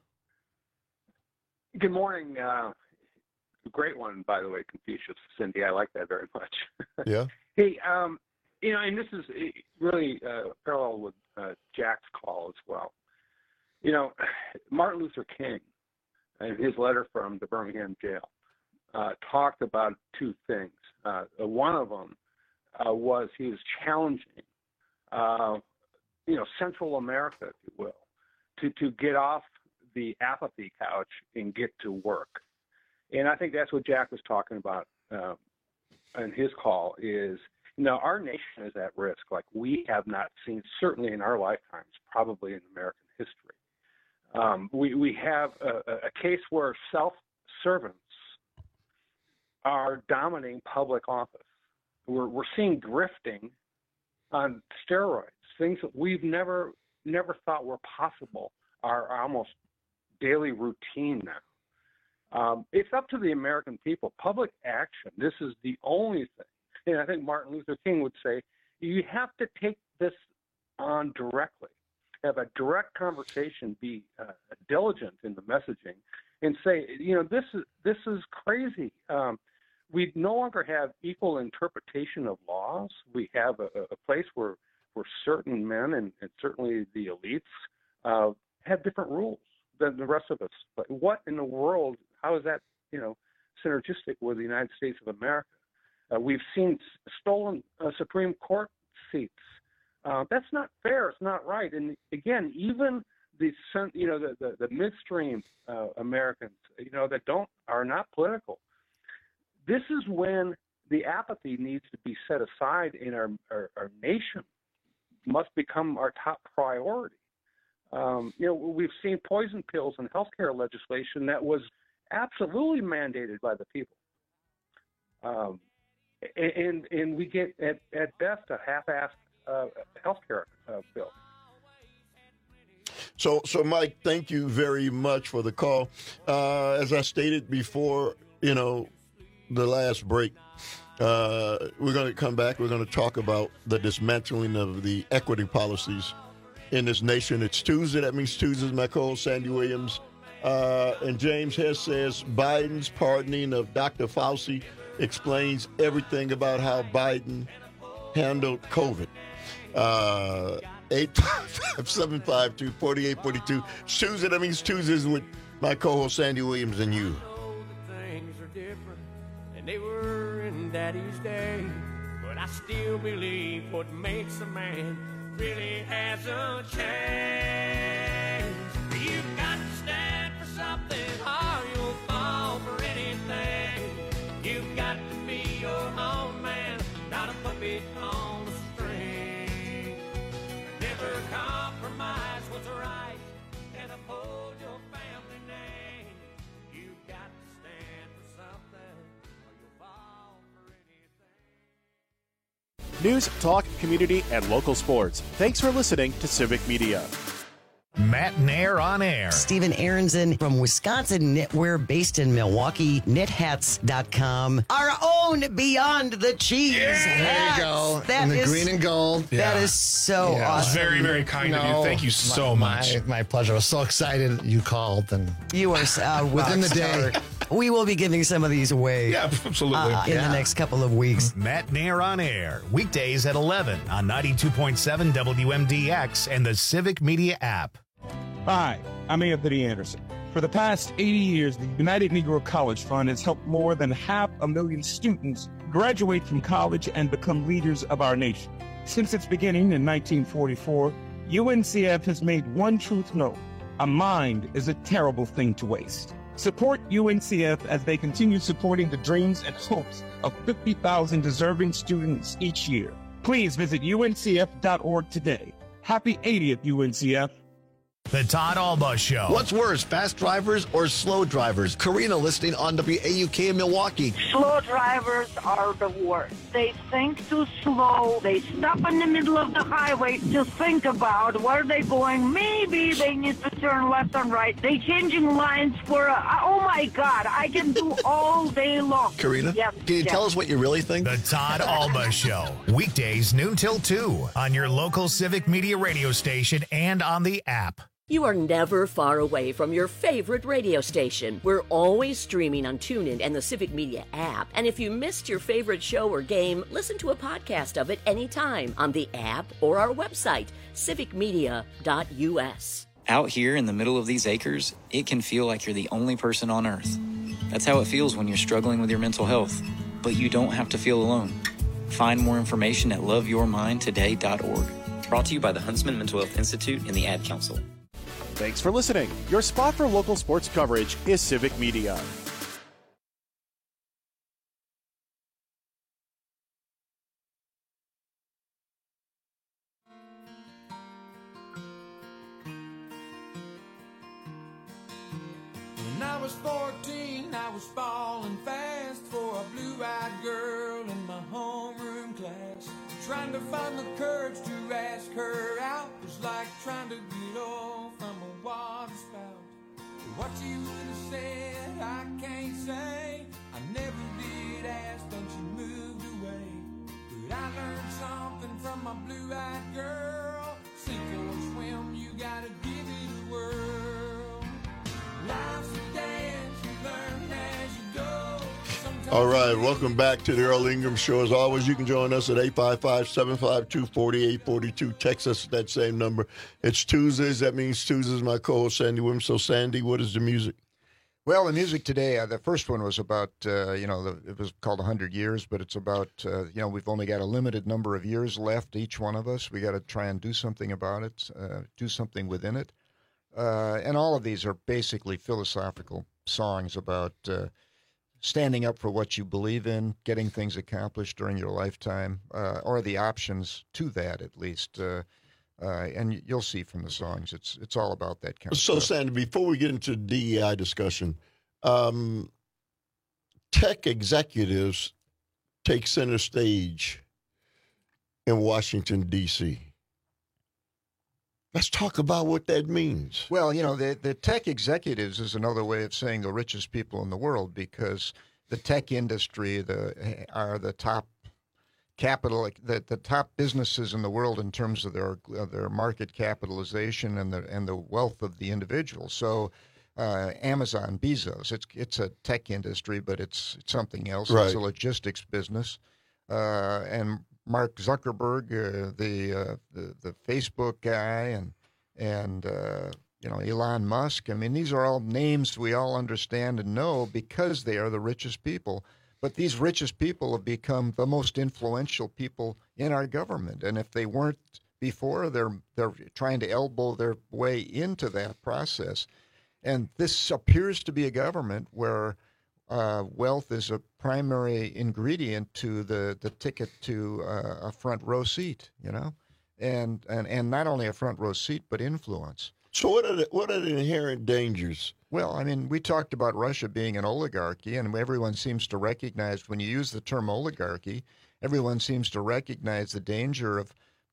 Good morning. Uh, great one, by the way, Confucius, Cindy. I like that very much. Yeah. Hey, um, you know, and this is really uh, parallel with uh, Jack's call as well. You know, Martin Luther King, in his letter from the Birmingham jail, uh, talked about two things. Uh, one of them uh, was he was challenging, uh, you know, Central America, if you will, to, to get off the apathy couch and get to work. And I think that's what Jack was talking about uh, in his call is, you know, our nation is at risk like we have not seen, certainly in our lifetimes, probably in American history. Um, we, we have a, a case where self-servants are dominating public office. We're, we're seeing grifting on steroids, things that we've never never thought were possible are almost daily routine now. Um, it's up to the American people. Public action, this is the only thing. And I think Martin Luther King would say, you have to take this on directly. Have a direct conversation, be uh, diligent in the messaging, and say, you know, this is this is crazy. Um, we no longer have equal interpretation of laws. We have a, a place where where certain men and, and certainly the elites uh, have different rules than the rest of us. But what in the world? How is that, you know, synergistic with the United States of America? Uh, we've seen stolen uh, Supreme Court seats. Uh, that's not fair. It's not right. And again, even the you know the the, the midstream uh, Americans, you know, that don't are not political. This is when the apathy needs to be set aside in our our, our nation. Must become our top priority. Um, you know, we've seen poison pills and healthcare legislation that was absolutely mandated by the people. Um, and and we get at at best a half-assed Uh, healthcare uh, bill. So, so Mike, thank you very much for the call. Uh, as I stated before, you know, the last break, uh, we're going to come back. We're going to talk about the dismantling of the equity policies in this nation. It's Tuesday. That means Tuesday. My co-host Sandy Williams uh, and James Hess says Biden's pardoning of Doctor Fauci explains everything about how Biden handled COVID. Uh, eight five seven five two four eight four two. Tuesday, that means Tuesdays with my co-host Sandy Williams and you. Things are different than they were in Daddy's day, but I still believe what makes a man really hasn't changed. You've got to stand for something or you'll fall for anything. You've got to be your own man, not a puppet on a string. Never compromise what's right and uphold your family name. You've got to stand for something or you'll fall for anything. News, talk, community, and local sports. Thanks for listening to Civic Media. Matt Nair on air. Stephen Aronson from Wisconsin Knitwear, based in Milwaukee, knit hats dot com. Our own Beyond the Cheese yeah, hats. There you go. That in the is, green and gold. That yeah. is so yeah. awesome. Very, very kind no, of you. Thank you so my, much. My, my pleasure. I was so excited you called. And you are uh, within the day. We will be giving some of these away. Yeah, absolutely. Uh, in yeah. the next couple of weeks. Matt Nair on air. Weekdays at eleven on ninety-two point seven W M D X and the Civic Media app. Hi, I'm Anthony Anderson. For the past eighty years, the United Negro College Fund has helped more than half a million students graduate from college and become leaders of our nation. Since its beginning in nineteen forty-four, U N C F has made one truth known: a mind is a terrible thing to waste. Support U N C F as they continue supporting the dreams and hopes of fifty thousand deserving students each year. Please visit U N C F dot org today. Happy eightieth, U N C F. The Todd Alba Show. What's worse, fast drivers or slow drivers? Karina listening on W A U K in Milwaukee. Slow drivers are the worst. They think too slow. They stop in the middle of the highway to think about where they're going. Maybe they need to turn left and right. They changing lines for a, oh my God, I can do all day long. Karina, yes, can you yes. tell us what you really think? The Todd Alba Show. Weekdays noon till two on your local Civic Media radio station and on the app. You are never far away from your favorite radio station. We're always streaming on TuneIn and the Civic Media app. And if you missed your favorite show or game, listen to a podcast of it anytime on the app or our website, civic media dot U S. Out here in the middle of these acres, it can feel like you're the only person on Earth. That's how it feels when you're struggling with your mental health. But you don't have to feel alone. Find more information at love your mind today dot org. Brought to you by the Huntsman Mental Health Institute and the Ad Council. Thanks for listening. Your spot for local sports coverage is Civic Media. When I was fourteen, I was falling fast for a blue-eyed girl in my homeroom class. Trying to find the courage to ask her out was like trying to get off from a water spout. What you would have said, I can't say. I never did ask, then she moved away. But I learned something from my blue-eyed girl. Sink or swim, you gotta give it a whirl. Life's a dance, you learn as you go. Sometimes All right, welcome back to the Earl Ingram Show. As always, you can join us at eight five five, seven five two, four eight four two. Text us at that same number. It's Tuesdays. That means Tuesdays. My co-host, Sandy Williams. So, Sandy, what is the music? Well, the music today, uh, the first one was about, uh, you know, the, it was called one hundred years, but it's about, uh, you know, we've only got a limited number of years left, each one of us. We got to try and do something about it, uh, do something within it. Uh, and all of these are basically philosophical songs about uh, standing up for what you believe in, getting things accomplished during your lifetime, uh, or the options to that, at least. Uh, uh, and you'll see from the songs, it's it's all about that kind of So, stuff. Sandy, before we get into D E I discussion, um, tech executives take center stage in Washington, D C Let's talk about what that means. Well, you know, the, the tech executives is another way of saying the richest people in the world, because the tech industry the are the top capital, the, the top businesses in the world in terms of their uh, their market capitalization and the and the wealth of the individual. So, uh, Amazon, Bezos, it's it's a tech industry, but it's, it's something else. Right. It's a logistics business, uh, and Mark Zuckerberg, uh, the, uh, the the Facebook guy, and and uh, you know, Elon Musk. I mean, these are all names we all understand and know because they are the richest people. But these richest people have become the most influential people in our government, and if they weren't before, they're they're trying to elbow their way into that process. And this appears to be a government where Uh, wealth is a primary ingredient to the, the ticket to uh, a front row seat, you know, and, and and not only a front row seat, but influence. So what are the, what are the inherent dangers? Well, I mean, we talked about Russia being an oligarchy, and everyone seems to recognize when you use the term oligarchy, everyone seems to recognize the danger of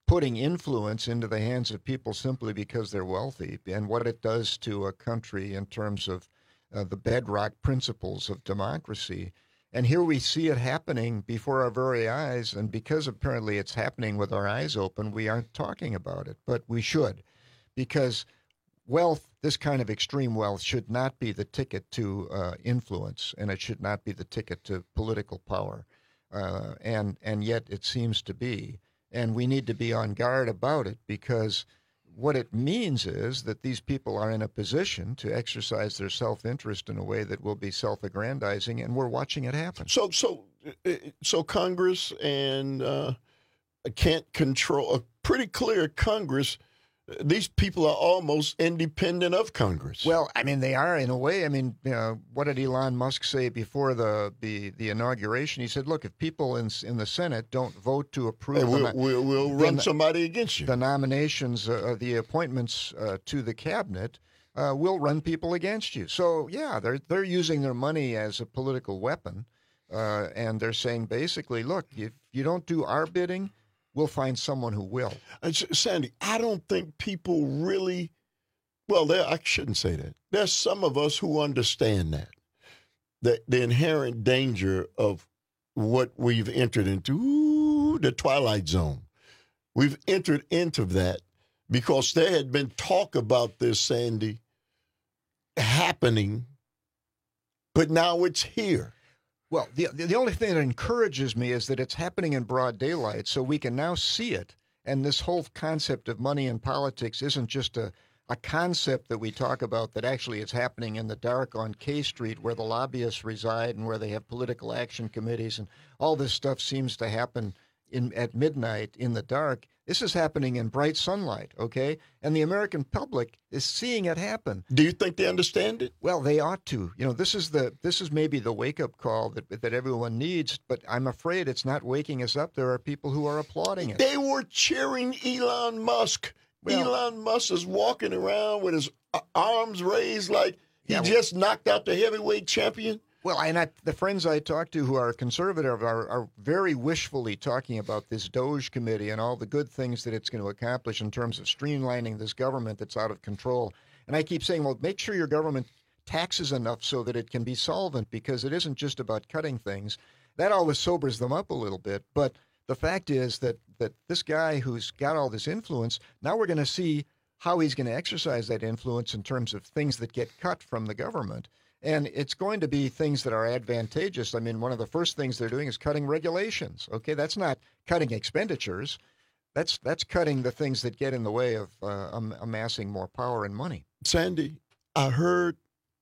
putting influence into the hands of people simply because they're wealthy, and what it does to a country in terms of uh, the bedrock principles of democracy. And here we see it happening before our very eyes, and because apparently it's happening with our eyes open, we aren't talking about it, but we should, because wealth, this kind of extreme wealth, should not be the ticket to uh, influence, and it should not be the ticket to political power, uh, and and yet it seems to be. And we need to be on guard about it, because what it means is that these people are in a position to exercise their self-interest in a way that will be self-aggrandizing, and we're watching it happen. So, so, so Congress and uh, can't control a pretty clear Congress. These people are almost independent of Congress. Well, I mean, they are in a way. I mean, you know, what did Elon Musk say before the, the, the inauguration? He said, look, if people in in the Senate don't vote to approve... Hey, we'll, the, we'll, we'll run the, somebody against you. The nominations, uh, the appointments uh, to the cabinet, uh, will run people against you. So, yeah, they're, they're using their money as a political weapon, uh, and they're saying basically, look, if you don't do our bidding, we'll find someone who will. Uh, Sandy, I don't think people really, well, there, I shouldn't say that. There's some of us who understand that, the, the inherent danger of what we've entered into, ooh, the twilight zone. We've entered into that because there had been talk about this, Sandy, happening, but now it's here. Well, the the only thing that encourages me is that it's happening in broad daylight, so we can now see it. And this whole concept of money in politics isn't just a, a concept that we talk about, that actually is happening in the dark on K Street where the lobbyists reside and where they have political action committees, and all this stuff seems to happen in at midnight in the dark. This is happening in bright sunlight, okay? And the American public is seeing it happen. Do you think they understand it? Well, they ought to. You know, this is the this is maybe the wake-up call that that everyone needs, but I'm afraid it's not waking us up. There are people who are applauding it. They were cheering Elon Musk. Well, Elon Musk is walking around with his arms raised like he yeah, well, just knocked out the heavyweight champion. Well, and I, the friends I talk to who are conservative are, are very wishfully talking about this Doge committee and all the good things that it's going to accomplish in terms of streamlining this government that's out of control. And I keep saying, well, make sure your government taxes enough so that it can be solvent, because it isn't just about cutting things. That always sobers them up a little bit. But the fact is that, that this guy who's got all this influence, now we're going to see how he's going to exercise that influence in terms of things that get cut from the government. And it's going to be things that are advantageous. I mean, one of the first things they're doing is cutting regulations. Okay, that's not cutting expenditures. That's that's cutting the things that get in the way of uh, um, amassing more power and money. Sandy, I heard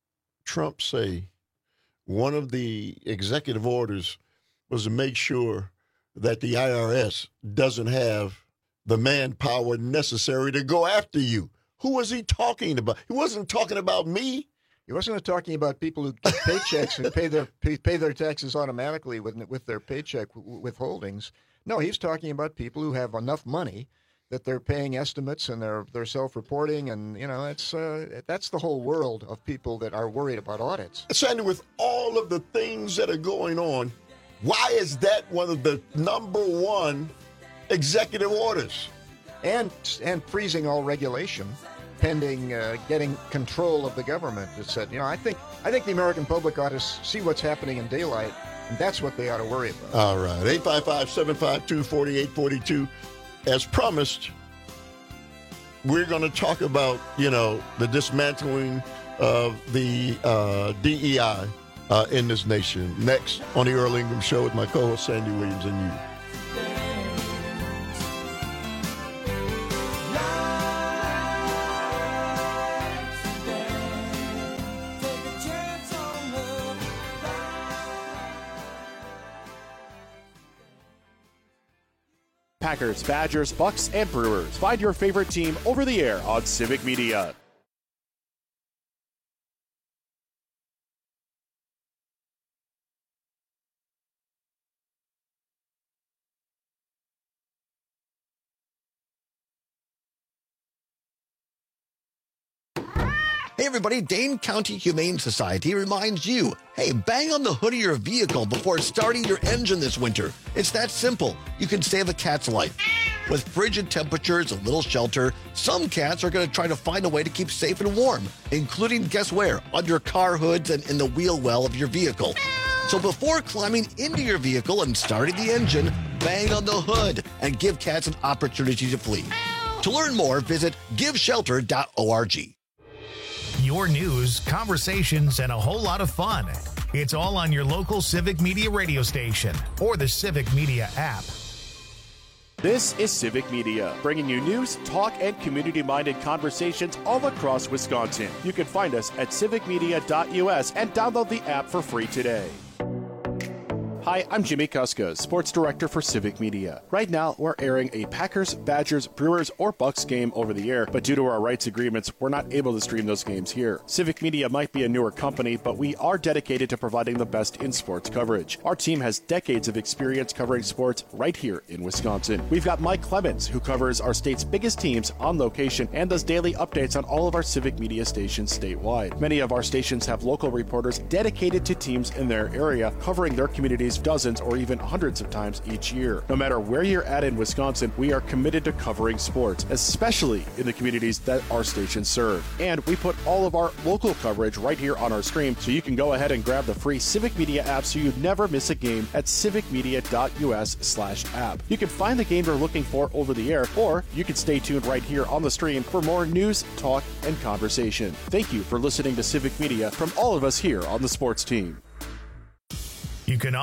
Trump say one of the executive orders was to make sure that the I R S doesn't have the manpower necessary to go after you. Who was he talking about? He wasn't talking about me. He wasn't talking about people who get paychecks and pay their pay, pay their taxes automatically with with their paycheck withholdings. No, he's talking about people who have enough money that they're paying estimates and they're they're self-reporting, and you know it's uh, that's the whole world of people that are worried about audits. Sandy, with all of the things that are going on, why is that one of the number one executive orders? And and freezing all regulation, pending uh, getting control of the government. It said, you know, I think I think the American public ought to see what's happening in daylight, and that's what they ought to worry about. All right, eight five five, seven five two, four eight four two. As promised, we're going to talk about, you know, the dismantling of the uh, D E I uh, in this nation. Next on the Earl Ingram Show with my co-host Sandy Williams and you. Packers, Badgers, Bucks, and Brewers. Find your favorite team over the air on Civic Media. Hey everybody, Dane County Humane Society reminds you, hey, bang on the hood of your vehicle before starting your engine this winter. It's that simple. You can save a cat's life. With frigid temperatures and little shelter, some cats are going to try to find a way to keep safe and warm, including, guess where? Under car hoods and in the wheel well of your vehicle. So before climbing into your vehicle and starting the engine, bang on the hood and give cats an opportunity to flee. To learn more, visit give shelter dot org. Your news, conversations, and a whole lot of fun. It's all on your local Civic Media radio station or the Civic Media app. This is Civic Media, bringing you news, talk, and community-minded conversations all across Wisconsin. You can find us at civic media dot U S and download the app for free today. Hi, I'm Jimmy Kuska, Sports Director for Civic Media. Right now, we're airing a Packers, Badgers, Brewers, or Bucks game over the air, but due to our rights agreements, we're not able to stream those games here. Civic Media might be a newer company, but we are dedicated to providing the best in sports coverage. Our team has decades of experience covering sports right here in Wisconsin. We've got Mike Clemens, who covers our state's biggest teams on location and does daily updates on all of our Civic Media stations statewide. Many of our stations have local reporters dedicated to teams in their area, covering their communities dozens or even hundreds of times each year. No matter where you're at in Wisconsin, we are committed to covering sports, especially in the communities that our stations serve. And we put all of our local coverage right here on our stream, so you can go ahead and grab the free Civic Media app so you never miss a game at civic media dot U S slash app. You can find the game you're looking for over the air, or you can stay tuned right here on the stream for more news, talk, and conversation. Thank you for listening to Civic Media from all of us here on the sports team. You can